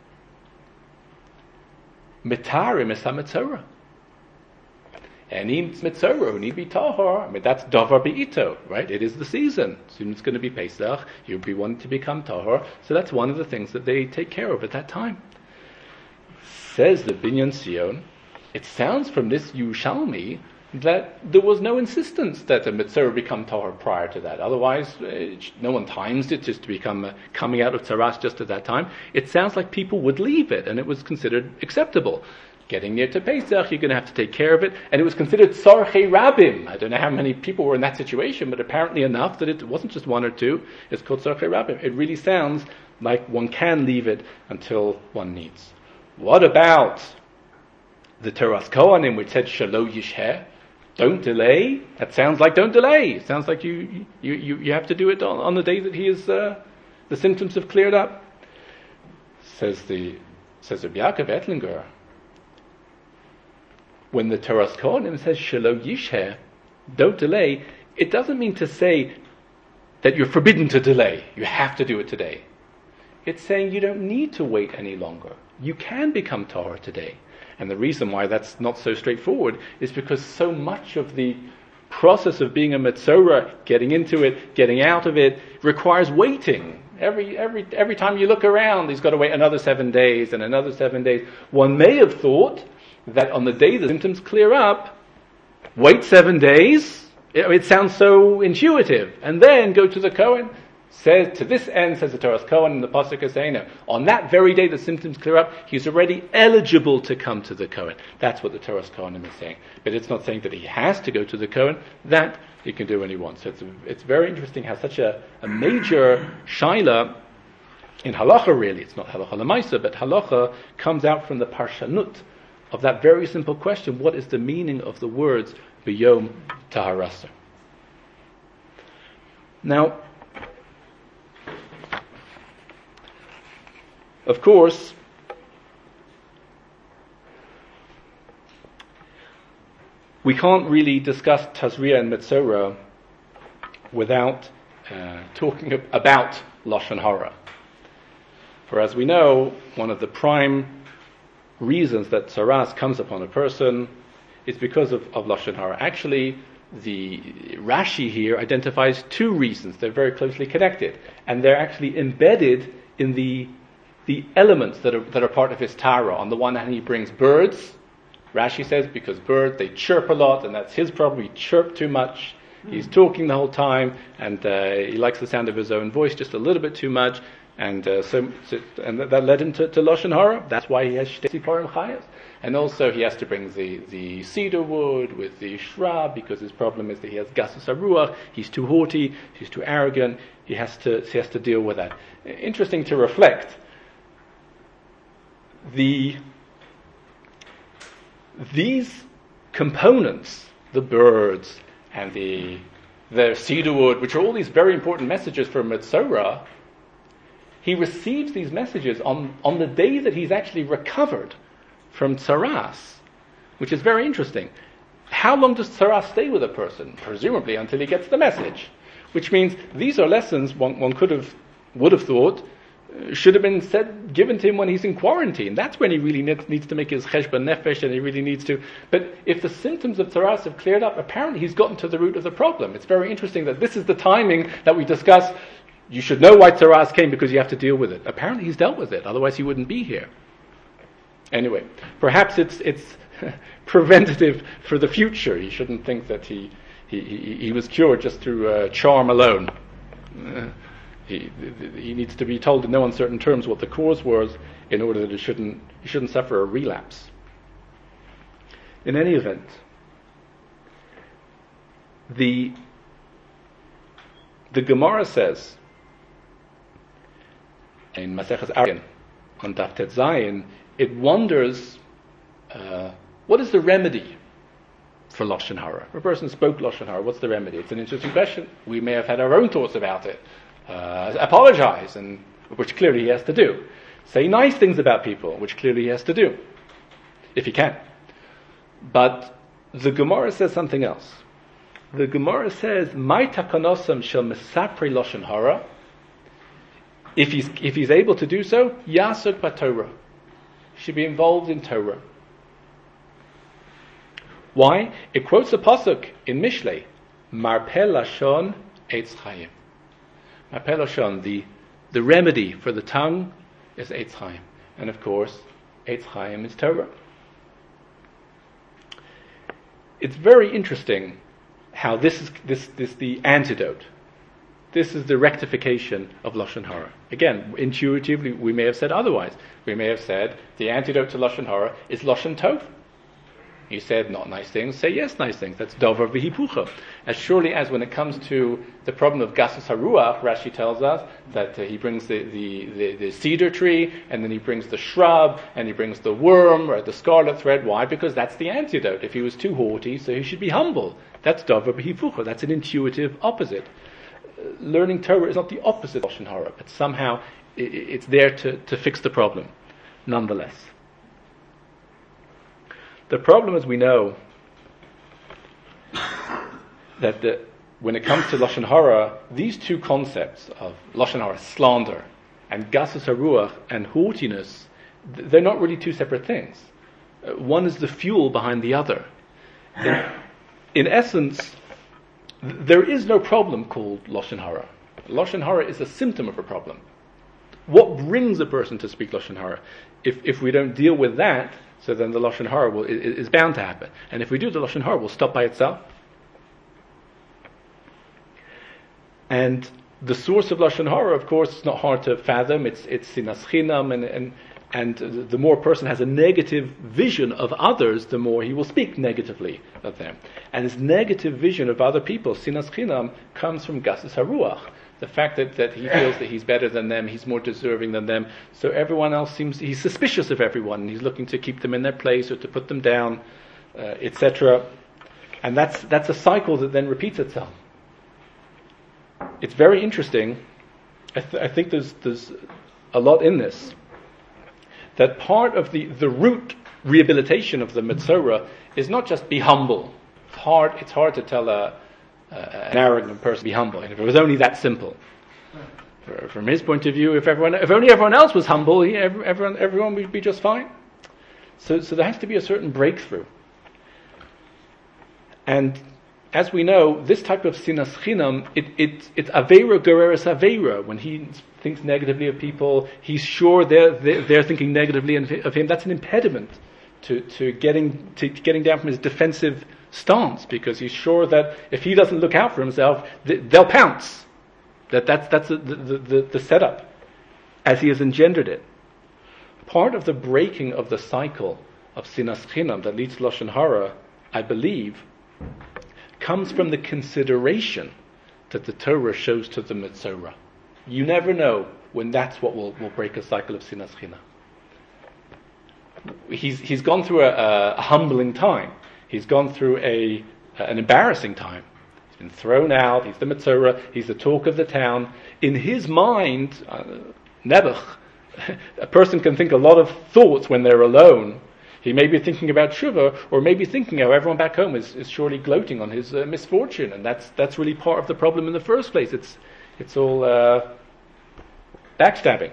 Mitarim es HaMetzorah. Any Metzorah who need be tahor, that's Davar Be'ito, right? It is the season. Soon it's going to be Pesach, you'll be wanting to become tahor, so that's one of the things that they take care of at that time. Says the Binyan Sion, it sounds from this Yerushalmi that there was no insistence that a mitzvah become tahor prior to that. Otherwise, no one times it just to become coming out of tzaras just at that time. It sounds like people would leave it, and it was considered acceptable. Getting near to Pesach, you're going to have to take care of it, and it was considered tzarchei rabim. I don't know how many people were in that situation, but apparently enough that it wasn't just one or two. It's called tzarchei rabim. It really sounds like one can leave it until one needs. What about the Toras Kohanim, which said Shelo Yisheh? Don't delay. That sounds like don't delay. It sounds like you have to do it on the day that the symptoms have cleared up. Says Rabbi Yaakov Ettlinger, when the Toras Kohanim says Shelo Yisheh, don't delay, it doesn't mean to say that you're forbidden to delay. You have to do it today. It's saying you don't need to wait any longer. You can become Tahor today. And the reason why that's not so straightforward is because so much of the process of being a Metzora, getting into it, getting out of it, requires waiting. Every time you look around, he's got to wait another 7 days and another 7 days. One may have thought that on the day the symptoms clear up, wait 7 days. It sounds so intuitive. And then go to the Kohen. Says to this end, says the Toras Kohen, and the Pasuk is saying, no, on that very day the symptoms clear up, he's already eligible to come to the Kohen. That's what the Toras Kohanim is saying. But it's not saying that he has to go to the Kohen. That he can do when he wants. So it's very interesting how such a major shaila in halacha, really, it's not halacha lemaisa, but halacha comes out from the parshanut of that very simple question: what is the meaning of the words b'yom taharasa? Now, of course, we can't really discuss Tazria and Metzora without talking about Lashon Hara. For as we know, one of the prime reasons that Tzaras comes upon a person is because of Lashon Hara. Actually, the Rashi here identifies two reasons. They're very closely connected, and they're actually embedded in the elements that are part of his Tara. On the one hand, he brings birds. Rashi says because birds, they chirp a lot, and that's his problem. He chirped too much. He's talking the whole time, and he likes the sound of his own voice just a little bit too much, and that led him to Lashon Hara. That's why he has Shtei Siparim Chayas. And also he has to bring the cedar wood with the shrub, because his problem is that he has Gasus HaRuach. He's too haughty, he's too arrogant. He has to deal with that. Interesting to reflect. These components, the birds and the cedar wood, which are all these very important messages for Metzora, he receives these messages on the day that he's actually recovered from Tzaras, which is very interesting. How long does Tzaras stay with a person? Presumably until he gets the message. Which means these are lessons one would have thought should have been given to him when he's in quarantine. That's when he really needs to make his cheshbon nefesh, and he really needs to. But if the symptoms of Tzaras have cleared up, apparently he's gotten to the root of the problem. It's very interesting that this is the timing that we discuss. You should know why Tzaras came, because you have to deal with it. Apparently he's dealt with it, otherwise he wouldn't be here. Anyway, perhaps it's preventative for the future. He shouldn't think that he was cured just through charm alone. He needs to be told in no uncertain terms what the cause was, in order that he shouldn't suffer a relapse. In any event, the Gemara says in Maseches Argin on Daf Tet Zayin, it wonders what is the remedy for Lashon Hara. If a person spoke Lashon Hara, what's the remedy? It's an interesting question. We may have had our own thoughts about it. Apologize, and which clearly he has to do. Say nice things about people, which clearly he has to do, if he can. But the Gemara says something else. The Gemara says, "My takanosam shel mesapri Lashon Hara." If he's able to do so, yasuk b'Torah. He should be involved in Torah. Why? It quotes a pasuk in Mishlei, Marpeh Lashon Eitz Chaim. Marpeh Lashon, the remedy for the tongue is Eitz Chaim. And of course, Eitz Chaim is Torah. It's very interesting how this is the antidote. This is the rectification of Lashon Hara. Again, intuitively, we may have said otherwise. We may have said the antidote to Lashon Hara is Lashon Tov. You said not nice things, say yes nice things. That's Dover v'hipucha. As surely as when it comes to the problem of Gasus HaRuach, Rashi tells us that he brings the cedar tree, and then he brings the shrub, and he brings the worm, or the scarlet thread. Why? Because that's the antidote. If he was too haughty, so he should be humble. That's Dover v'hipucha. That's an intuitive opposite. Learning Torah is not the opposite of Lashon Hara, but somehow it's there to fix the problem, nonetheless. The problem, as we know, that when it comes to Lashon Hara, these two concepts of Lashon Hara, slander, and Gasus HaRuach, and haughtiness, they're not really two separate things. One is the fuel behind the other. In essence, there is no problem called Lashon Hara. Lashon Hara is a symptom of a problem. What brings a person to speak Lashon Hara? If we don't deal with that, so then the Lashon Hara is bound to happen. And if we do, the Lashon Hara will stop by itself. And the source of Lashon Hara, of course, is not hard to fathom. It's sinas chinam, and the more a person has a negative vision of others, the more he will speak negatively of them. And his negative vision of other people, sinas chinam, comes from gasus haruach. The fact that he feels that he's better than them, he's more deserving than them, so everyone else he's suspicious of everyone, and he's looking to keep them in their place or to put them down, etc. And that's a cycle that then repeats itself. It's very interesting. I think there's a lot in this. That part of the root rehabilitation of the Metzora is not just be humble. It's hard to tell an arrogant person be humble. And if it was only that simple, from his point of view, if only everyone else was humble, everyone would be just fine. So there has to be a certain breakthrough. And as we know, this type of sinas chinam, it's avera gereres avera. When he thinks negatively of people, he's sure they're thinking negatively of him. That's an impediment to getting down from his defensive stance, because he's sure that if he doesn't look out for himself, they'll pounce. That's the setup as he has engendered it. Part of the breaking of the cycle of sinas chinam that leads to Lashon Hara, I believe, comes from the consideration that the Torah shows to the Metzora. You never know when that's what will break a cycle of sinas chinam. He's gone through a humbling time. He's gone through an embarrassing time. He's been thrown out. He's the Metzora. He's the talk of the town. In his mind, Nebuch, a person can think a lot of thoughts when they're alone. He may be thinking about tshuva, or maybe thinking how everyone back home is surely gloating on his misfortune, and that's really part of the problem in the first place. It's all backstabbing.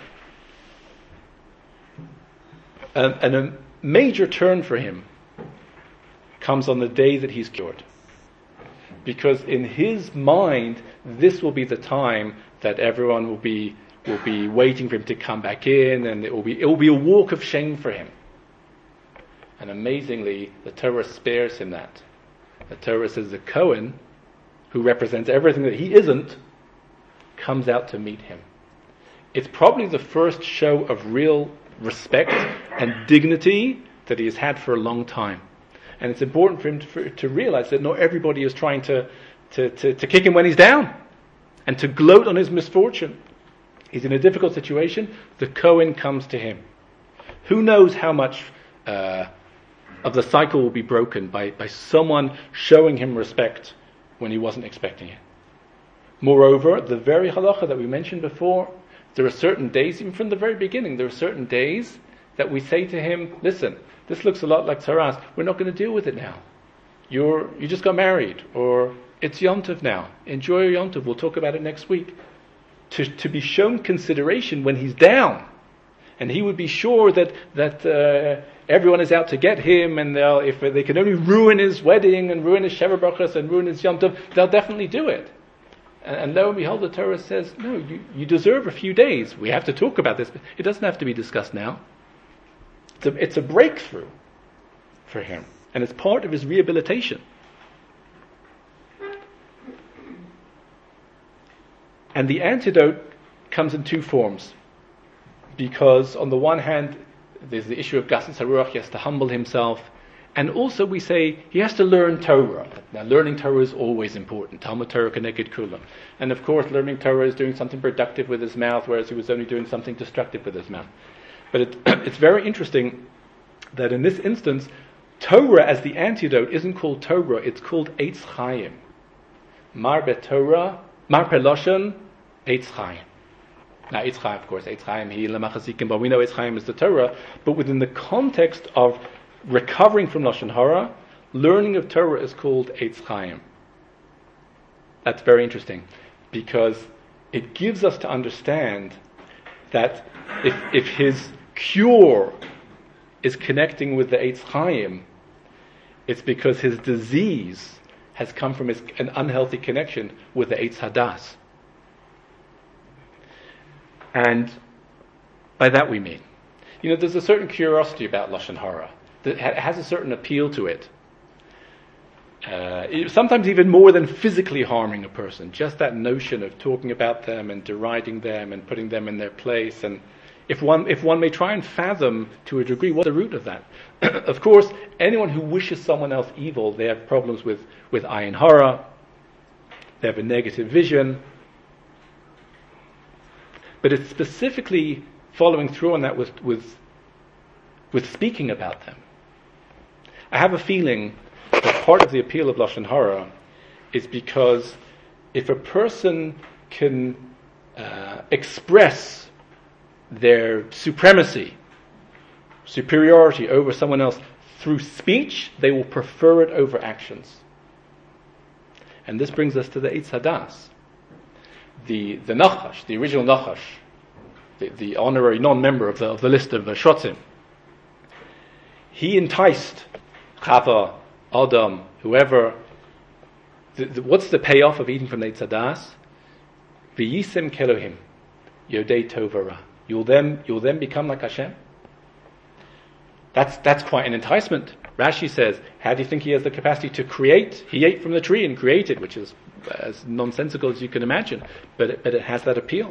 And a major turn for him comes on the day that he's cured, because in his mind, this will be the time that everyone will be waiting for him to come back in, and it will be a walk of shame for him. And amazingly, the Torah spares him that. The Torah says the Kohen, who represents everything that he isn't, comes out to meet him. It's probably the first show of real respect and dignity that he has had for a long time. And it's important for him to realize that not everybody is trying to kick him when he's down and to gloat on his misfortune. He's in a difficult situation. The Kohen comes to him. Who knows how much of the cycle will be broken by someone showing him respect when he wasn't expecting it. Moreover, the very halacha that we mentioned before, there are certain days, even from the very beginning, there are certain days that we say to him, listen, this looks a lot like Tzaras, we're not going to deal with it now. You just got married, or it's Yom Tov now. Enjoy your Yom Tov, we'll talk about it next week. To be shown consideration when he's down. And he would be sure that everyone is out to get him, and if they can only ruin his wedding and ruin his Sheva Brachos and ruin his Yom Tov, they'll definitely do it. And lo and behold, the Torah says, no, you deserve a few days. We have to talk about this, but it doesn't have to be discussed now. It's a breakthrough for him, and it's part of his rehabilitation. And the antidote comes in two forms. Because on the one hand, there's the issue of Gasus HaRuach, he has to humble himself. And also we say he has to learn Torah. Now learning Torah is always important. Talmud Torah Keneged Kulam. And of course learning Torah is doing something productive with his mouth, whereas he was only doing something destructive with his mouth. But it's very interesting that in this instance, Torah as the antidote isn't called Torah, it's called Eitz Chaim. Mar Torah, Mar Peloshen, Eitz Chaim. Now, Eitz Chaim, of course, Eitz Chaim, but we know Eitz Chaim is the Torah, but within the context of recovering from Lashon Hara, learning of Torah is called Eitz Chaim. That's very interesting, because it gives us to understand that if his cure is connecting with the Eitz Chaim, it's because his disease has come from an unhealthy connection with the Eitz Hadas. And by that we mean, there's a certain curiosity about Lashon Hara that has a certain appeal to it. Sometimes even more than physically harming a person, just that notion of talking about them and deriding them and putting them in their place. And if one may try and fathom to a degree what's the root of that. Of course, anyone who wishes someone else evil, they have problems with ayin hara, they have a negative vision. But it's specifically following through on that with speaking about them. I have a feeling that part of the appeal of Lashon Hara is because if a person can express their superiority over someone else through speech, they will prefer it over actions. And this brings us to the Eitz Hadas. The Nachash, the original Nachash, the honorary non-member of the list of Shrotzim, he enticed Chava, Adam, whoever. What's the payoff of eating from the Eitz Hadas? V'yisem kelohim, yodei tovara. You'll then become like Hashem. That's quite an enticement. Rashi says, how do you think he has the capacity to create? He ate from the tree and created, which is as nonsensical as you can imagine, but it has that appeal.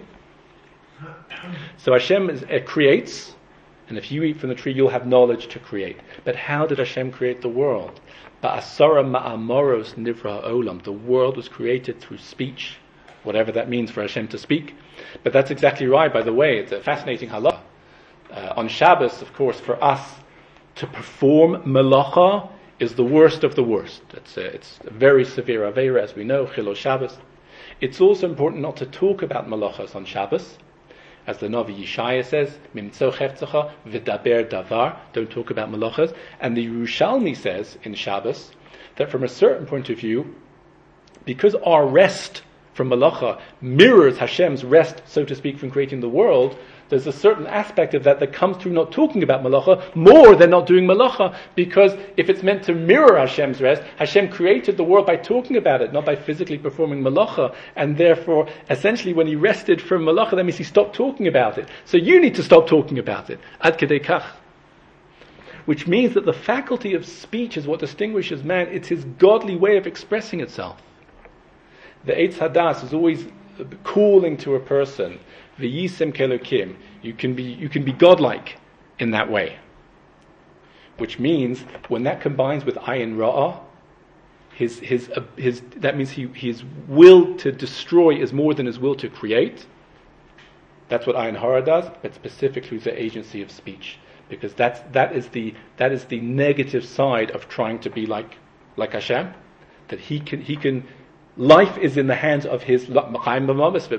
So Hashem creates, and if you eat from the tree, you'll have knowledge to create. But how did Hashem create the world? Ba'asara ma'amoros nivra olam. The world was created through speech, whatever that means for Hashem to speak. But that's exactly right, by the way. It's a fascinating halacha. On Shabbos, of course, for us to perform melacha is the worst of the worst. It's a very severe aveira, as we know, Chilul Shabbos. It's also important not to talk about melachas on Shabbos. As the Navi Yeshaya says, Mimtzo chefzecha v'daber davar, don't talk about melachas. And the Yerushalmi says in Shabbos that from a certain point of view, because our rest from melacha mirrors Hashem's rest, so to speak, from creating the world, there's a certain aspect of that comes through not talking about melacha more than not doing melacha, because if it's meant to mirror Hashem's rest, Hashem created the world by talking about it, not by physically performing melacha, and therefore, essentially, when he rested from melacha, that means he stopped talking about it. So you need to stop talking about it. Ad kedei kach. Which means that the faculty of speech is what distinguishes man. It's his godly way of expressing itself. The Eitz Hadas is always calling to a person, V'yisem kelokim. You can be godlike in that way. Which means when that combines with ayin ra'ah, his that means his will to destroy is more than his will to create. That's what ayin hara does, but specifically the agency of speech, because that is the negative side of trying to be like Hashem, that he can. Life is in the hands of his hands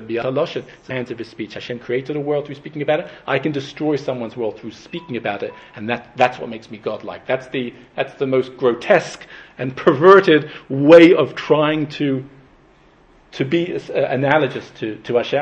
of his speech. Hashem created a world through speaking about it. I can destroy someone's world through speaking about it, and that's what makes me godlike. That's the most grotesque and perverted way of trying to be analogous to Hashem.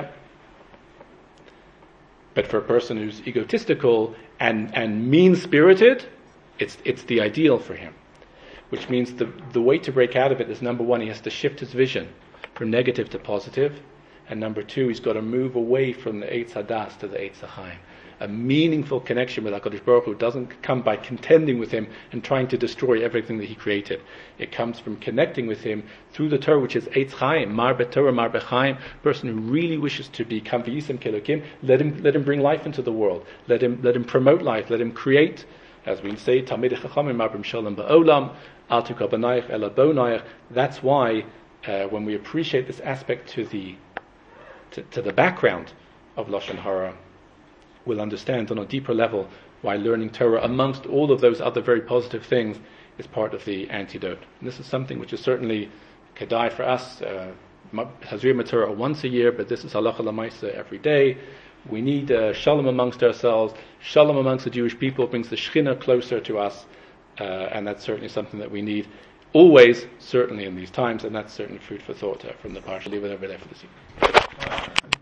But for a person who's egotistical and mean-spirited, it's the ideal for him. Which means the way to break out of it is, number one, he has to shift his vision from negative to positive, and number two, he's got to move away from the Eitz Hadas to the Eitz Chaim. A meaningful connection with HaKadosh Baruch Hu doesn't come by contending with him and trying to destroy everything that he created. It comes from connecting with him through the Torah, which is Eitz Chaim, Mar B'Torah, Mar B'Chaim. Person who really wishes to become V'yisem Kelokim, let him bring life into the world. Let him promote life. Let him create. As we say, Talmidei Chachamim Marbim Shalom Ba'olam, Al Tukar B'nayich Ela Bonayich. That's why when we appreciate this aspect to the background of Lashon Hara, we'll understand on a deeper level why learning Torah, amongst all of those other very positive things, is part of the antidote. And this is something which is certainly kedai for us. Hazir Torah once a year, but this is halacha l'maisa every day. We need shalom amongst ourselves. Shalom amongst the Jewish people brings the Shekhinah closer to us. and that's certainly something that we need always, certainly in these times, and that's certainly food for thought from the Parsha. Leave it over there for this evening.